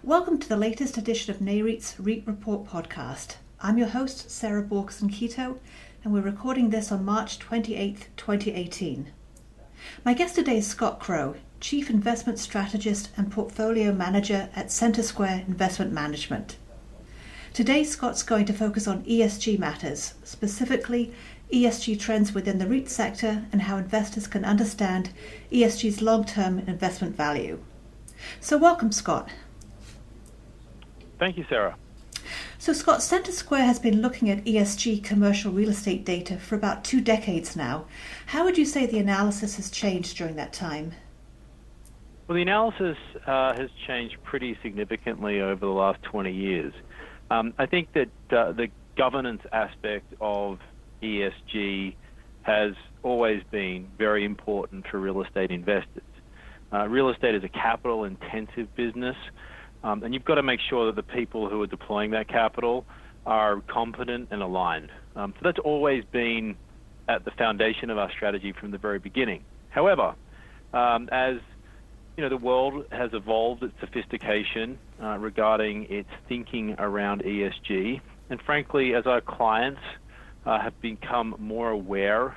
Welcome to the latest edition of NAREIT's REIT Report podcast. I'm your host, Sarah Borkson-Keto, and we're recording this on March 28th, 2018. My guest today is Scott Crowe, Chief Investment Strategist and Portfolio Manager at Centre Square Investment Management. Today, Scott's going to focus on ESG matters, specifically ESG trends within the REIT sector and how investors can understand ESG's long-term investment value. So welcome, Scott. Thank you, Sarah. So Scott, Centre Square has been looking at ESG commercial real estate data for about 2 decades now. How would you say the analysis has changed during that time? Well, the analysis has changed pretty significantly over the last 20 years. I think that the governance aspect of ESG has always been very important for real estate investors. Real estate is a capital-intensive business. And you've got to make sure that the people who are deploying that capital are competent and aligned. So that's always been at the foundation of our strategy from the very beginning. However, as the world has evolved its sophistication regarding its thinking around ESG, and frankly, as our clients have become more aware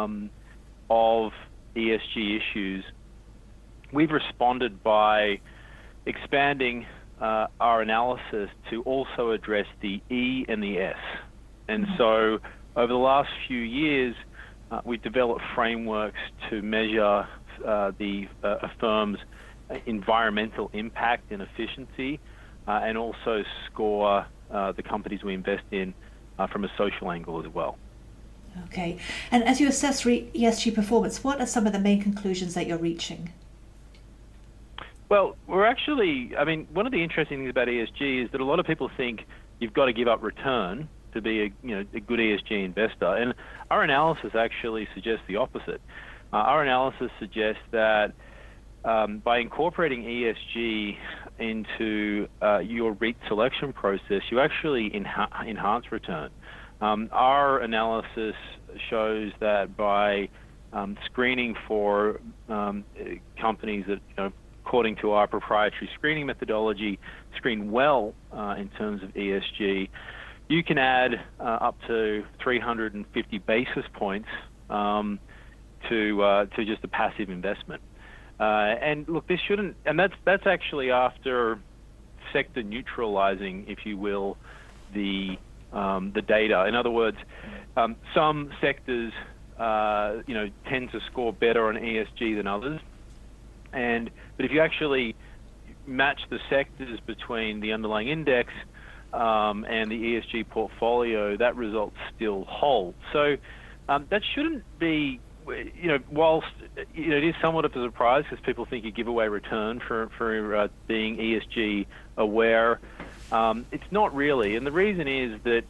of ESG issues, we've responded by expanding our analysis to also address the E and the S. And so over the last few years, we've developed frameworks to measure a firm's environmental impact and efficiency, and also score the companies we invest in from a social angle as well. Okay. And as you assess ESG performance, what are some of the main conclusions that you're reaching? Well, one of the interesting things about ESG is that a lot of people think you've got to give up return to be a good ESG investor, and our analysis actually suggests the opposite. Our analysis suggests that by incorporating ESG into your REIT selection process, you actually enhance return. Our analysis shows that by screening for companies that according to our proprietary screening methodology, screen well in terms of ESG, you can add up to 350 basis points to just a passive investment. And look, this shouldn't, and that's actually after sector neutralizing, if you will, the data. In other words, some sectors tend to score better on ESG than others. But if you actually match the sectors between the underlying index and the ESG portfolio, that result still holds. So that shouldn't be, whilst it is somewhat of a surprise because people think you give away return for being ESG aware. It's not really, and the reason is that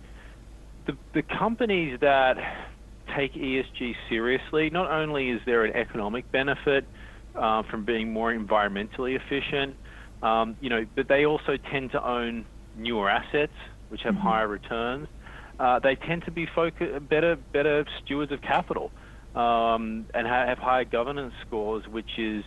the companies that take ESG seriously, not only is there an economic benefit from being more environmentally efficient, but they also tend to own newer assets, which have higher returns. They tend to be better stewards of capital, and have higher governance scores, which is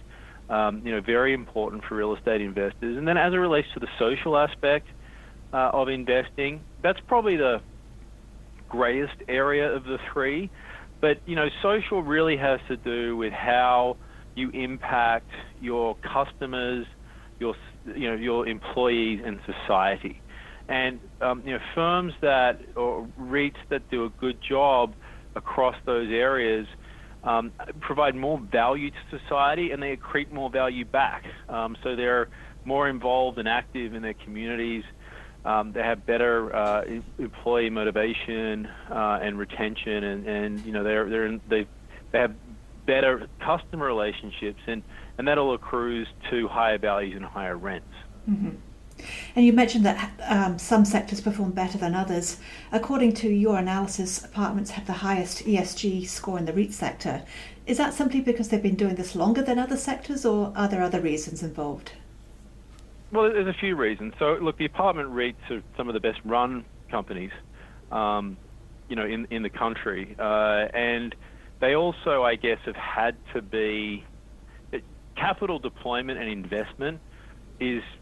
very important for real estate investors. And then as it relates to the social aspect of investing, that's probably the greatest area of the three. But social really has to do with how you impact your customers, your employees, and society. And firms or REITs that do a good job across those areas provide more value to society, and they accrete more value back. So they're more involved and active in their communities. They have better employee motivation and retention, and they have better customer relationships, and that all accrues to higher values and higher rents. Mm-hmm. And you mentioned that some sectors perform better than others. According to your analysis, apartments have the highest ESG score in the REIT sector. Is that simply because they've been doing this longer than other sectors, or are there other reasons involved? Well, there's a few reasons. So, look, the apartment REITs are some of the best run companies, in the country, and they also, I guess, have had to be capital deployment and investment is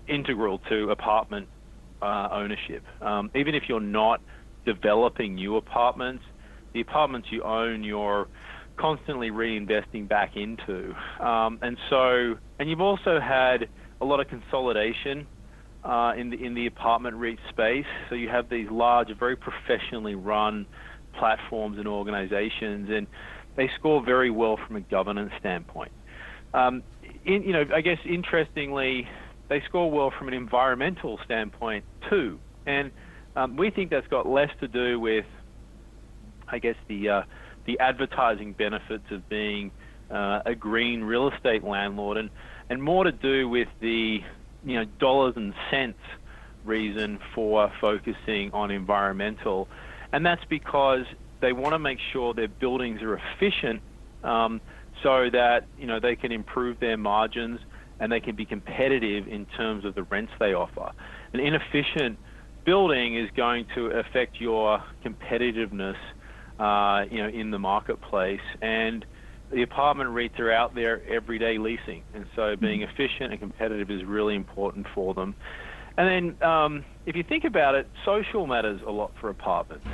integral to apartment ownership. Even if you're not developing new apartments, the apartments you own, you're constantly reinvesting back into. And you've also had a lot of consolidation in the apartment REIT space. So you have these large, very professionally run platforms and organizations, and they score very well from a governance standpoint. I guess interestingly, they score well from an environmental standpoint too. And we think that's got less to do with, I guess, the advertising benefits of being a green real estate landlord, and more to do with the dollars and cents reason for focusing on environmental. And that's because they want to make sure their buildings are efficient, so that they can improve their margins and they can be competitive in terms of the rents they offer. An inefficient building is going to affect your competitiveness, in the marketplace. And the apartment REITs are out there every day leasing, and so being efficient and competitive is really important for them. And then, if you think about it, social matters a lot for apartments.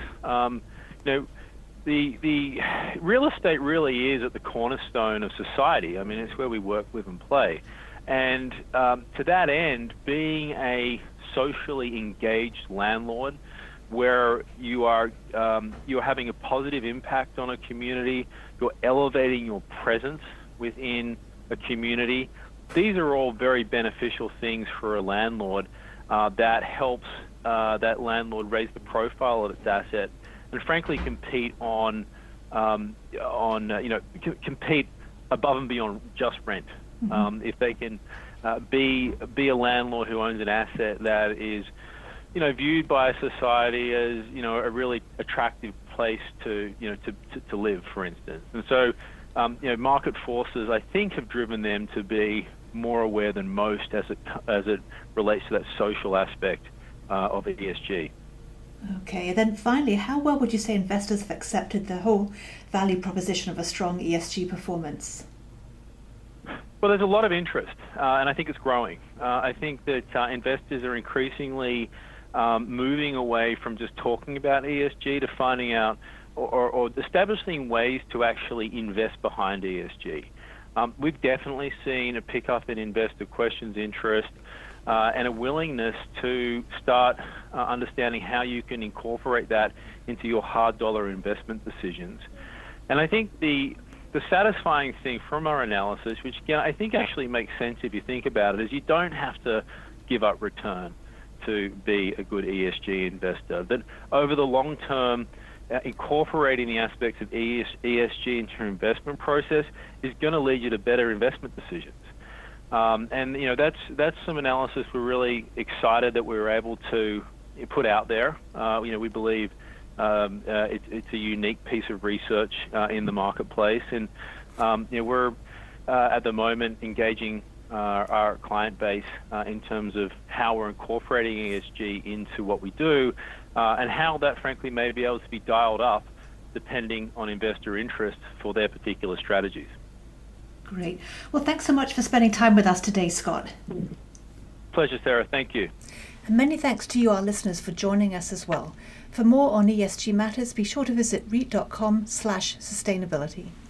The real estate really is at the cornerstone of society. I mean, it's where we work, live, and play. And to that end, being a socially engaged landlord, where you are having a positive impact on a community, you're elevating your presence within a community. These are all very beneficial things for a landlord that helps that landlord raise the profile of its asset, and frankly compete compete above and beyond just rent. If they can be a landlord who owns an asset that is viewed by society as a really attractive place to live, for instance. And so market forces, I think, have driven them to be more aware than most as it relates to that social aspect of ESG. Okay, and then finally, how well would you say investors have accepted the whole value proposition of a strong ESG performance? Well, there's a lot of interest, and I think it's growing. I think that investors are increasingly moving away from just talking about ESG to finding out or establishing ways to actually invest behind ESG. We've definitely seen a pickup in investor questions, interest, and a willingness to start understanding how you can incorporate that into your hard dollar investment decisions. And I think the satisfying thing from our analysis, which I think actually makes sense if you think about it, is you don't have to give up return to be a good ESG investor. That over the long term, incorporating the aspects of ESG into your investment process is going to lead you to better investment decisions. And that's some analysis we're really excited that we were able to put out there. We believe it's a unique piece of research in the marketplace, and we're at the moment engaging our client base in terms of how we're incorporating ESG into what we do, and how that frankly may be able to be dialed up depending on investor interest for their particular strategies. Great. Well, thanks so much for spending time with us today, Scott. Pleasure, Sarah. Thank you. And many thanks to you, our listeners, for joining us as well. For more on ESG matters, be sure to visit REIT.com/sustainability.